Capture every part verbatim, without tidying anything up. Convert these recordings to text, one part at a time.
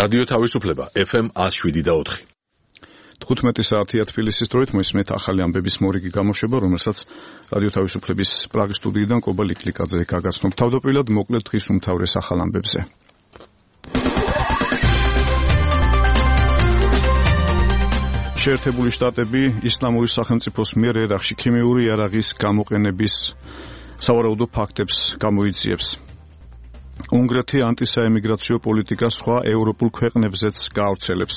რადიო თავისუფლება ეფ ემ one oh seven და four. თხუთმეტი საათია თბილისის დროით მოისმენთ ახალი ამბების მორიგი გამოშვება, რომელსაც რადიო თავისუფლების პრაღის სტუდიიდან კობა ლიკლიკაძე გაგაცნობ. თავდაპირველად მოკლედ დღის უმთავრეს ახალ ამბებზე. შეერთებული შტატები ისლამური სახელმწიფოს მიერ ერაყში ქიმიური იარაღის გამოყენების სავარაუდო ფაქტებს გამოიძიებს. უნგრეთი ანტისაემიგრაციო პოლიტიკას სხვა ევროპულ ქვეყნებზეც გაავრცელებს.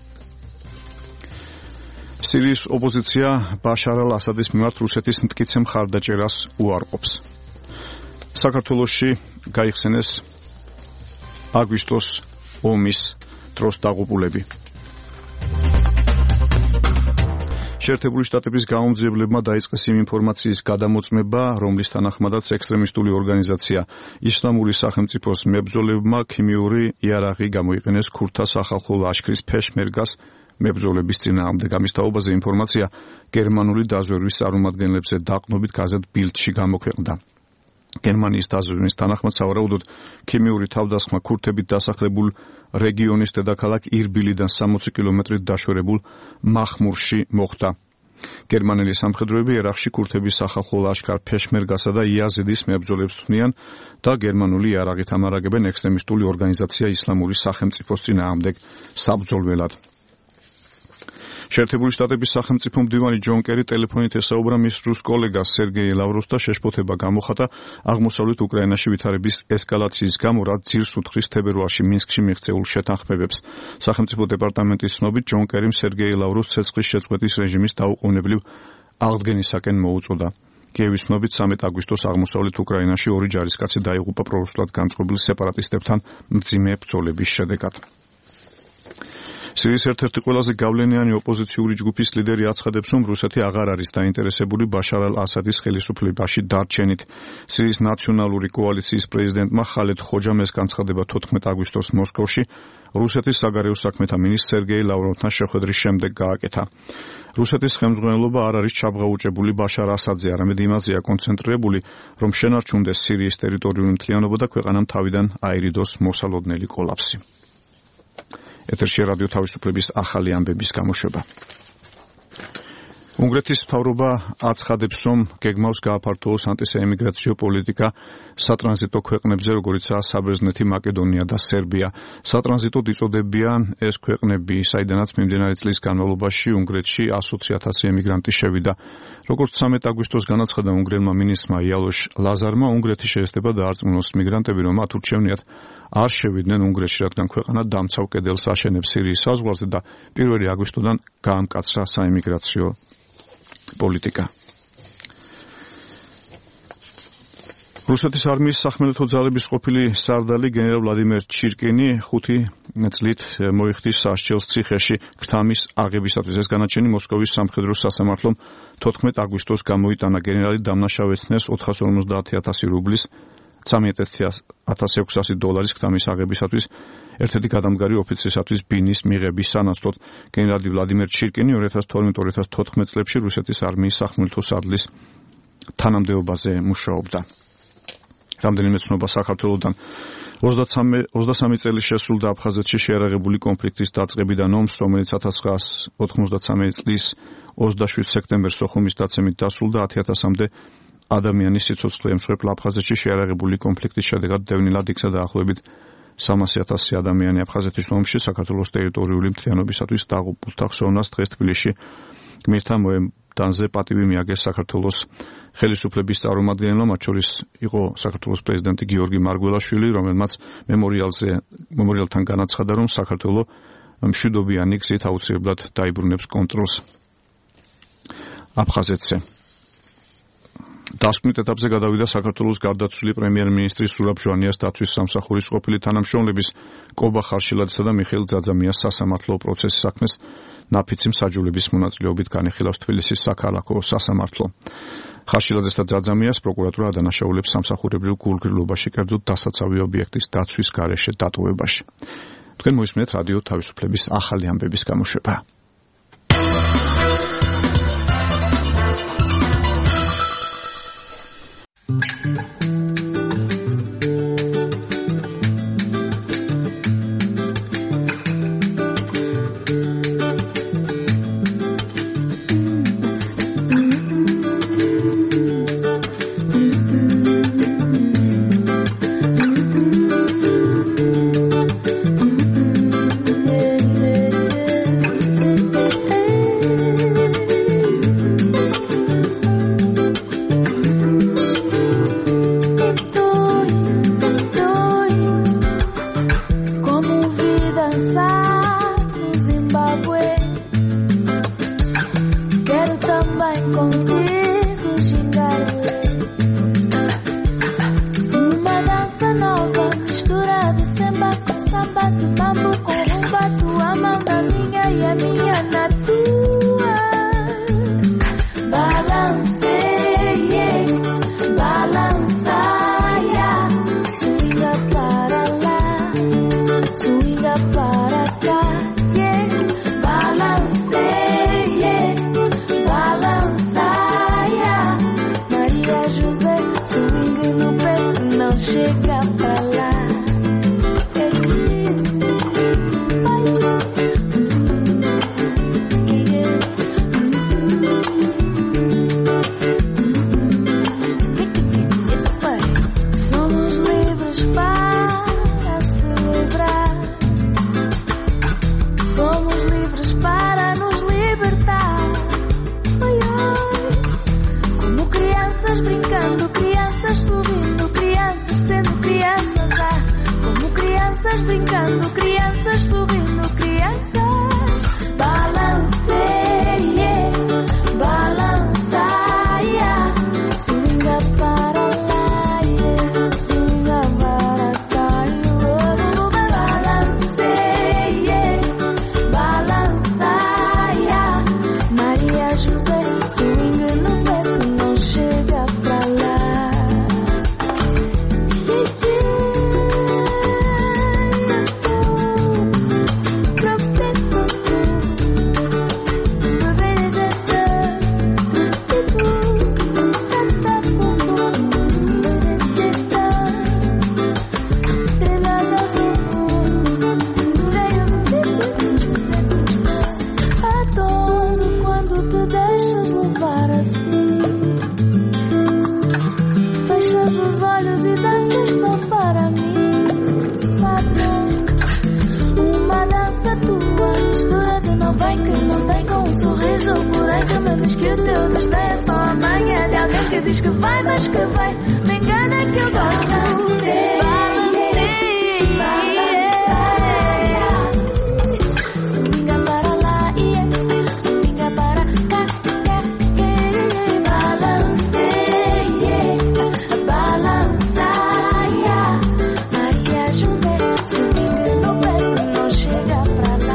სირიის ოპოზიცია ბაშარ ალ-ასადის მიმართ რუსეთის მტკიცე მხარდაჭერას უარყოფს. საქართველოში გაიხსენეს აგვისტოს ომის დროს დაღუპულები. შეერთებული შტატების გაუმძიებლებმა დაიწყეს იმ ინფორმაციის გადამოწმება, რომლის თანახმადაც ექსტრემისტული ორგანიზაცია ისლამური სახელმწიფოს მებრძოლებმა ქიმიური იარაღი გამოიყენეს ქურთთა სახალხო ლაშქრის ფეშმერგას მებრძოლების წინააღმდეგ. ამის თაობაზე ინფორმაცია გერმანული დაზვერვის წარმომადგენლებზე დაყნობით გაზეთ ბილდში გამოქვეყნდა. გერმანიის დაზვერვის თანახმად სავარაუდოდ ქიმიური თავდასხმა ქურთებით დასახლებულ რეგიონის დედაქალაქ ირბილიდან სამოცი კილომეტრით დაშვერებულ მახმურში მოხდა. გერმანელი სამხედროები ერაყში ქურთების სახალხო ლაშქარ ფეშმერგასა და იაზიდის მებრძოლებს თვლიან და გერმანული იარაღით ამარაგებენ ექსტრემისტული ორგანიზაცია ისლამური სახელმწიფოს წინააღმდეგ საბრძოლველად. შეერთებული შტატების სახელმწიფო მდივანი ჯონ კერი ტელეფონით ესაუბრა მის რუს კოლეგას სერგეი ლავროვს და შეშფოთება გამოხატა აღმოსავლეთ უკრაინაში ვითარების ესკალაციის გამო, რაც ძირს უთხრის თებერვალში მინსკში მიღწეულ შეთანხმებებს. სახელმწიფო დეპარტამენტის ცნობით ჯონ კერიმ სერგეი ლავროვს ცეცხლის შეწყვეტის რეჟიმის დაუყოვნებლივ აღდგენისაკენ მოუწოდა. კიევის ცნობით სამი აგვისტოს აღმოსავლეთ უკრაინაში ორი ჯარისკაცი დაიღუპა პრორუსულად განწყობილ სეპარატისტებთან მძიმე ბრძოლების შედეგად. სირიის ერთ-ერთი ყველაზე გავლენიანი ოპოზიციური ჯგუფის ლიდერი აცხადებს, რომ რუსეთი აღარ არის დაინტერესებული ბაშარ ალ-ასადის ხელისუფლებაში დარჩენით. სირიის ნაციონალური კოალიციის პრეზიდენტმა ხალედ ხოჯამეს განცხადება თოთხმეტი აგვისტოს მოსკოვში რუსეთის საგარეო საქმეთა მინისტრ სერგეი ლავროვთან შეხვედრის შემდეგ გააკეთა. რუსეთის ხელმძღვანელობა არ არის ჩაბღაუჭებული ბაშარ ასადზე, არამედ იმაზეა კონცენტრირებული, რომ შენარჩუნდეს სირიის ტერიტორიული მთლიანობა და ქვეყანამ თავიდან აირიდოს მოსალოდნელი კოლაფსი. ეთერში რადიო თავისუფლების ახალი ამბების გამოშვება. უნგრეთის მთავრობა აცხადებს, რომ გეგმავს გააფართოვოს ანტისაემიგრაციო პოლიტიკა სატრანზიტო ქვეყნებზე, როგორიცაა საბერძნეთი, მაკედონია და სერბია. სატრანზიტოდ იწოდებიან ეს ქვეყნები, საიდანაც მიმდინარე წლის განმავლობაში უნგრეთში ასოცი ათასი ემიგრანტი შევიდა. როგორც სამი აგვისტოს განაცხადა უნგრელმა მინისტრმა იალოშ ლაზარმა, უნგრეთი შეესწება დაარწმუნოს მიგრანტები, რომ მათ ურჩევნიათ არ შევიდნენ უნგრეთში, რადგან ქვეყანა დამცავ კედელს აშენებს სირიის საზღვარზე და პირველი აგვისტოდან გაამკაცრა საემიგრაციო პოლიტიკა. რუსეთის არმიის სახმელეთო ძალების ყოფილი სარდალი გენერალ ვლადიმერ ჩირკინი ხუთი წლით მოიხდის სასჯელს ციხეში ქრთამის აღებისათვის. ეს განაჩენი მოსკოვის სამხედრო სასამართლომ თოთხმეტი აგვისტოს გამოიტანა. გენერალი დამნაშავეთნეს ოთხას ორმოცდაათი ათასი რუბლის ცამეტი ათას ექვსასი დოლარის ქრთამის აღებისათვის ერთ-ერთი გადამდგარი ოფიცრისათვის ბინის მიღების სანაცვლოდ. გენერალი ვლადიმერ ჩირკინი ორი ათას თორმეტი ორი ათას თოთხმეტი წლებში რუსეთის არმიის სახმელეთო სარდლის თანამდებობაზე მუშაობდა. რამდენიმე ცნობა საქართველოსთან ოცდასამი წელი შესრულდა აფხაზეთში შეიარაღებული კონფლიქტის დაწყებიდან ომს, რომელიც ათას ცხრაას ოთხმოცდათსამეტი წლის ოცდაშვიდ სექტემბერს სოხუმის დაცემით დასრულდა. ათი ათასამდე ადამიანის სიცოცხლე ემსხვერპლა აფხაზეთში შეიარაღებული კონფლიქტის შედეგად დევნილად იქცა დაახლოებით სამასი ათასი ადამიანი. აფხაზეთის ომში საქართველოს ტერიტორიული მთლიანობისათვის დაღუპულთა ხსოვნას დღეს თბილისში გმირთა მოედანზე პატივი მიაგეს საქართველოს ხელისუფლების წარმომადგენელმა, მათ შორის იყო საქართველოს პრეზიდენტი გიორგი მარგველაშვილი, რომელმაც მემორიალზე მემორიალთან განაცხადა, რომ საქართველო მშვიდობიანი გზით აუცილებლად დაიბრუნებს კონტროლს აფხაზეთზე. დასკვნით ეტაპზე გადავიდა საქართველოს გარდაცვლილი პრემიერ-მინისტრის ზურაბ ჟვანიას დაცვის სამსახურის ყოფილი თანამშრომლების კობა ხარშილაძისა და მიხეილ ძაძამიას სასამართლო პროცესის საქმეს ნაფიცი მსაჯულების მონაწილეობით განიხილავს თბილისის საქალაქო სასამართლო. ხარშილაძეს და ძაძამიას პროკურატურა ადანაშაულებს სამსახურებრივ გულგრილობაში, კერძოდ დასაცავი ობიექტის დაცვის გარეშე დატოვებაში. თქვენ მოისმენთ რადიო თავისუფლების ახალი ამბების გამოშვება. swing no preço não chega pra lá. Brincando, crianças subindo, crianças balanceia, balançaia, swinga para lá, swinga para cá, balanceia, balançaia, Maria José, swinga no peço não chega pra lá. Diz que vai, mas que vai, me engana que eu gosto. Swinga para lá, swinga para cá, balanceia, balançaia, Maria José, swinga no peço não chega pra lá.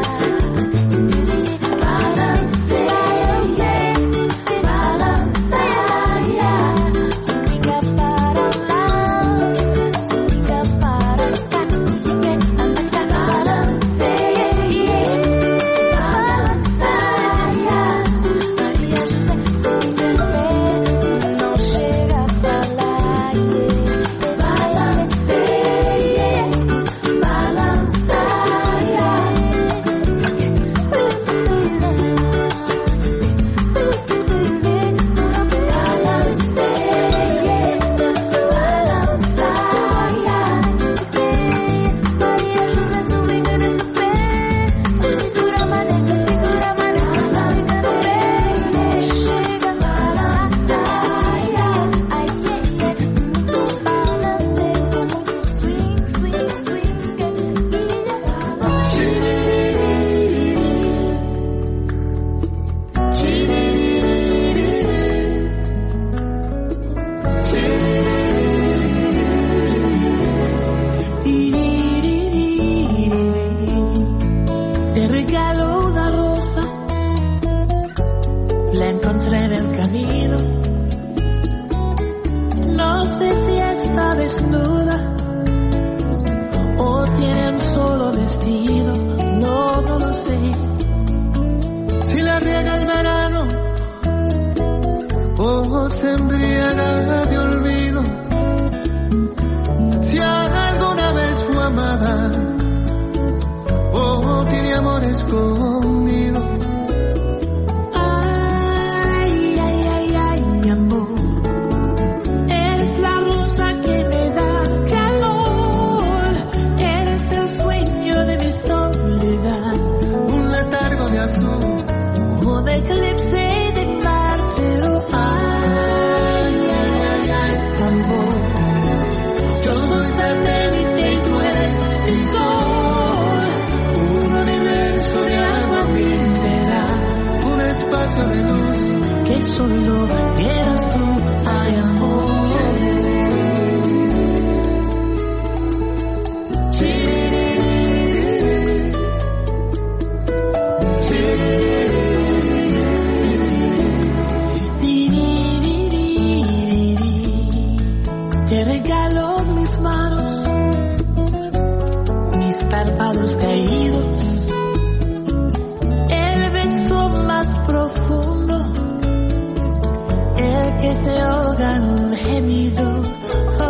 que se ahogan un gemido.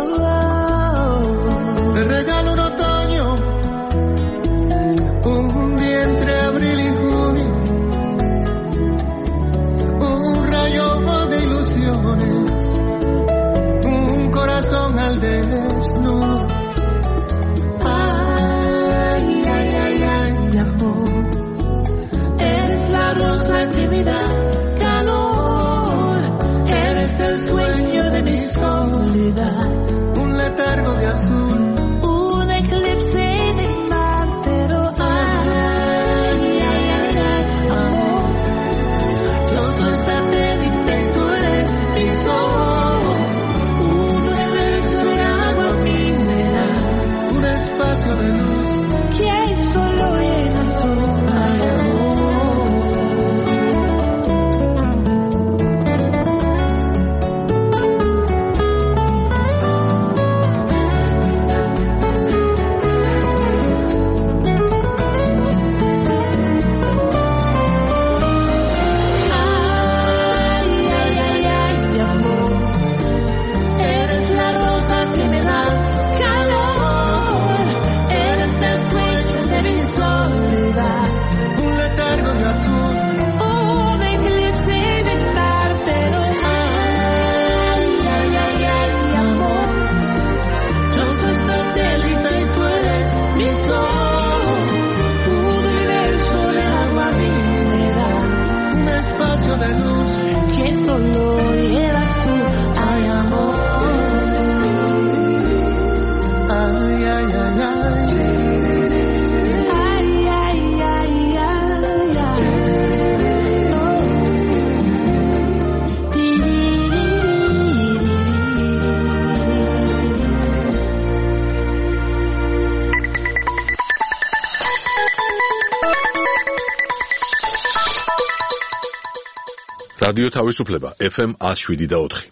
რადიო თავისუფლება ეფ ემ one oh seven და four.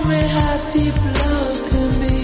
me how deep love can be.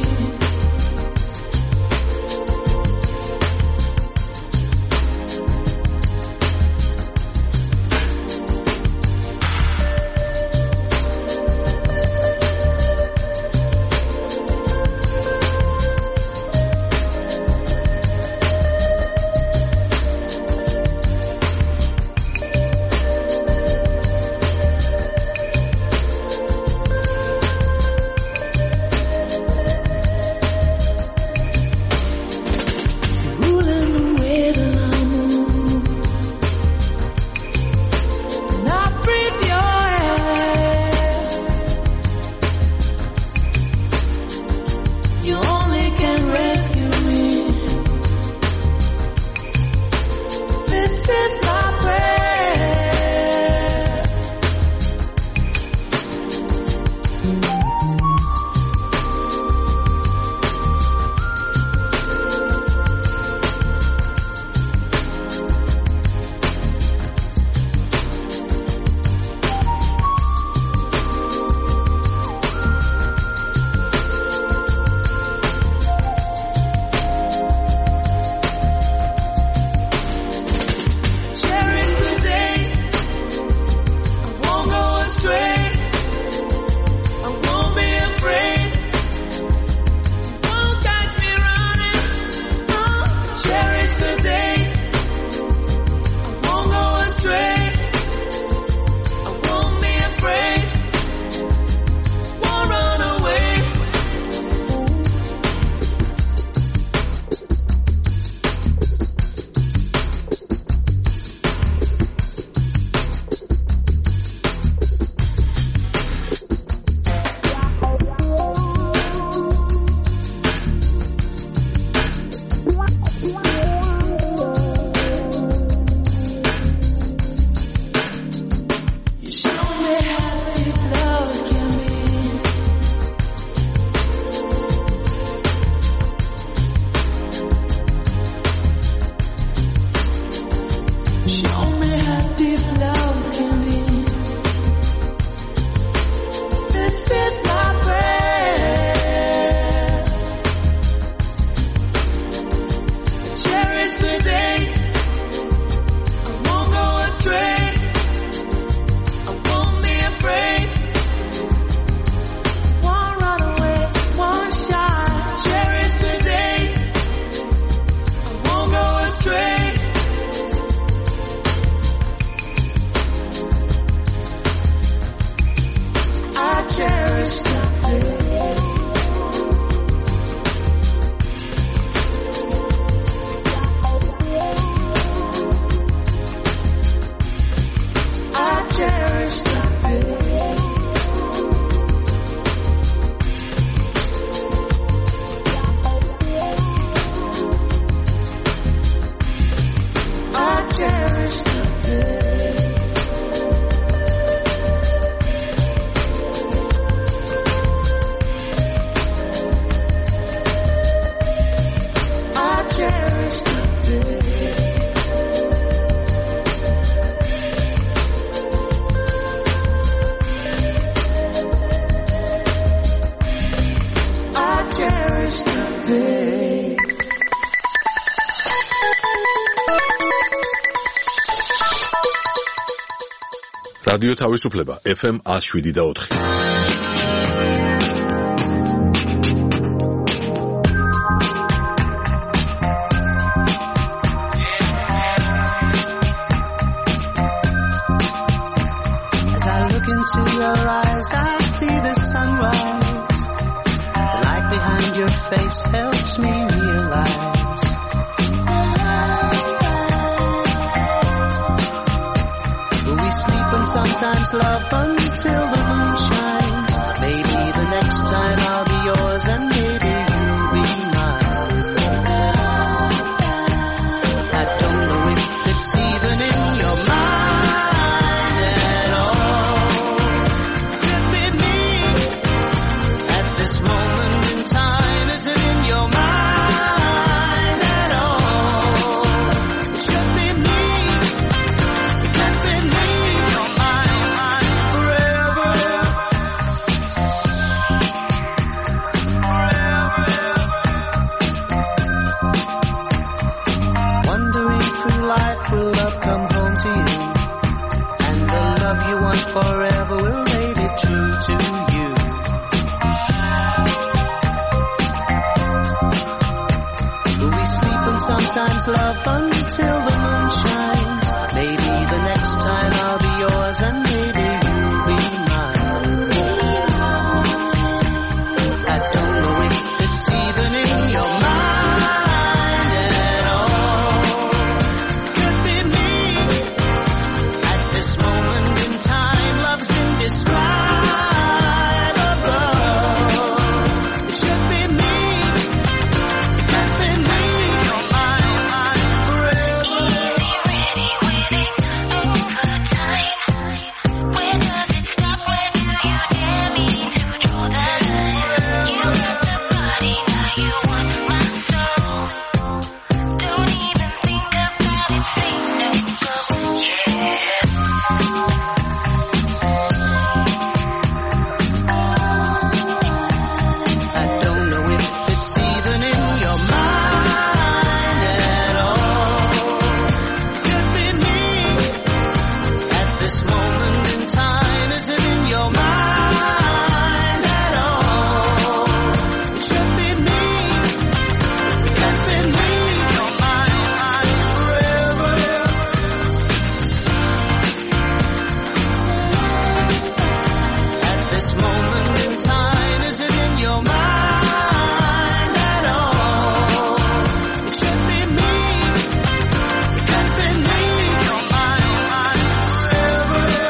რადიო თავისუფლება ეფ ემ one oh seven და four. As I look into your eyes, I see the sunrise. The light behind your face helps me realize sometimes love until the moon shines. Maybe the next time I'll be yours and maybe you'll be mine. I don't know if it's even in your mind at all. Could be me at this moment in time. Is it in your mind at all? It should be me. It can't be me. love you want forever will make it true to you. We sleep and sometimes love until the moon shines. Maybe the next time I'll be yours and maybe you'll be mine. I don't know if it's even in your mind at all. Could be me. At this moment in time, love's indescribable. It should be me. That's in me. You're mine, mine forever. Where does it stop? Where do you dare me to draw the line? You got the body, now you want my soul. Don't even think about it, say no go. I don't know if it's even in your mind at all. Could be me. At this moment in time, is it in your mind at all? It should be me. That's in me. You're mine, mine forever. At this moment in time, is it in your mind at all? It should be me. That's in me. You're mine, mine forever.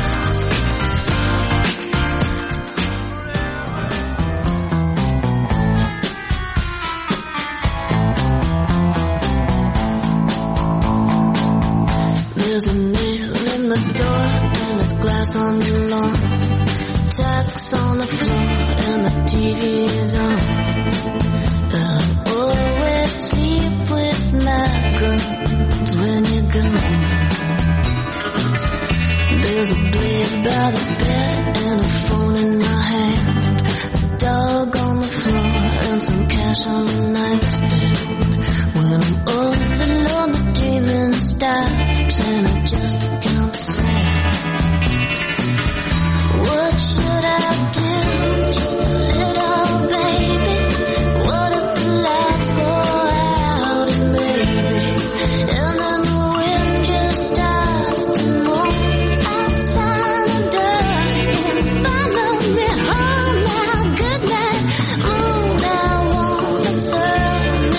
There's a nail in the door and it's glass on the lawn. Tacks on the floor and the T V is on. But I always sleep with my guns when you're gone. There's a blade by the bed and a phone in my hand. A dog on the floor and some cash on the nightstand. When I'm all alone, the dreaming stops and I just become sad. What should I do? Just a little baby. What if the lights go out and maybe, and then the wind just starts to move outside the door and follow me home now. Good night. Ooh, I wanna serve me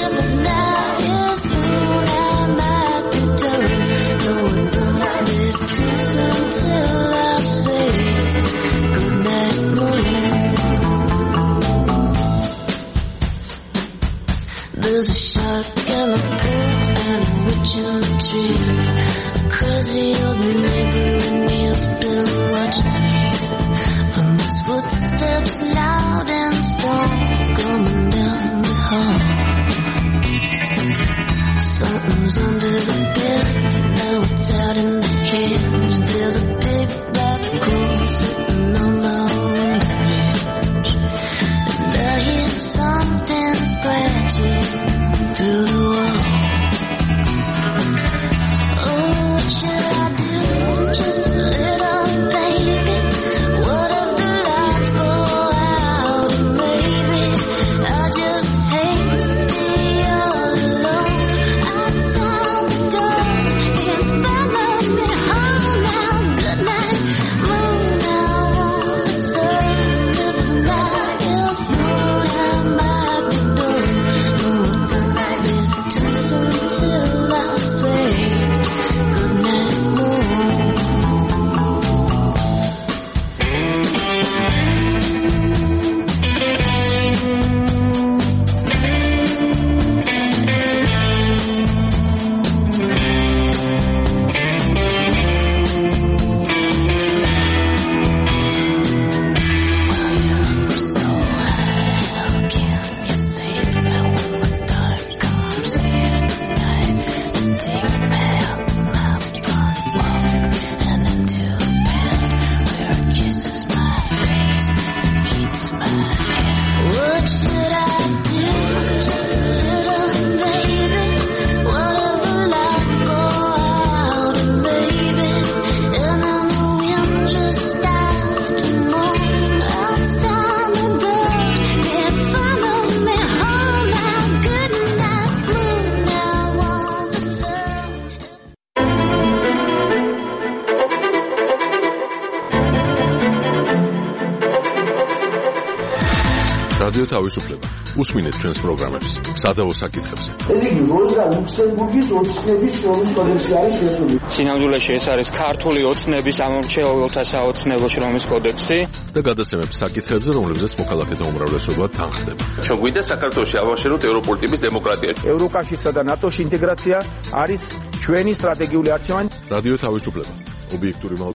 რადიო თავისუფლება. უსმინეთ ჩვენს პროგრამებს. სადავო საკითხებზე. ეს იგი როზა ლუქსემბურგის ოცნების შრომის კოდექსში არის შესული. სინამდვილეში ეს არის ქართული ოცნების ამორჩეულთა საოცნებო შრომის კოდექსი და გადაცემებს საკითხებზე, რომლებზეც მოქალაქეთა უმრავლესობა თანხდება. ჩვენ გვინდა საქართველოში ავაშენოთ ევროპული ტიპის დემოკრატია. ევროკავშირსა და ნატოს ინტეგრაცია არის ჩვენი სტრატეგიული არჩევანი. რადიო თავისუფლება. ობიექტური